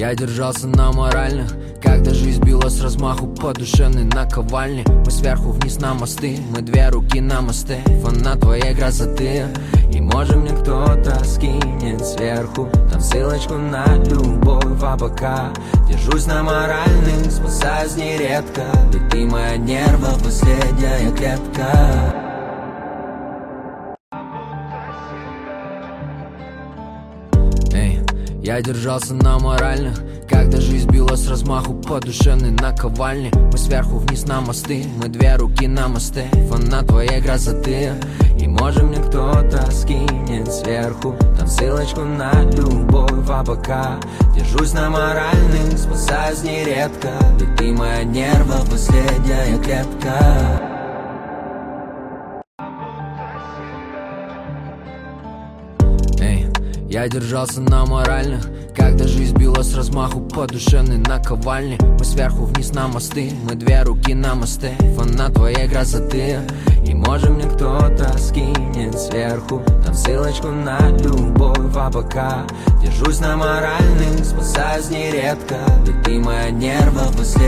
Я держался на моральных, когда жизнь била с размаху по душевной наковальне. Мы сверху вниз на мосты, мы две руки на мосте. Фанат твоей красоты, и может мне кто-то скинет сверху там ссылочку на любовь. А пока держусь на моральных, спасаюсь нередко. Ведь ты моя нерва, последняя клетка. Я держался на моральных, когда жизнь била с размаху по душевной наковальне. Мы сверху вниз на мосты, мы две руки на мосте. Фанат твоей красоты, и может мне кто-то скинет сверху там ссылочку на любовь. А пока держусь на моральных, спасаюсь нередко. Ведь ты моя нерва, последняя клетка. Я держался на моральных, когда жизнь била с размаху по душевной наковальне. Мы сверху вниз на мосты, мы две руки на мосте. Фанат твоей красоты, и может мне кто-то скинет сверху там ссылочку на любовь. А пока держусь на моральных, спасаюсь нередко. Ведь ты моя нерва, последняя.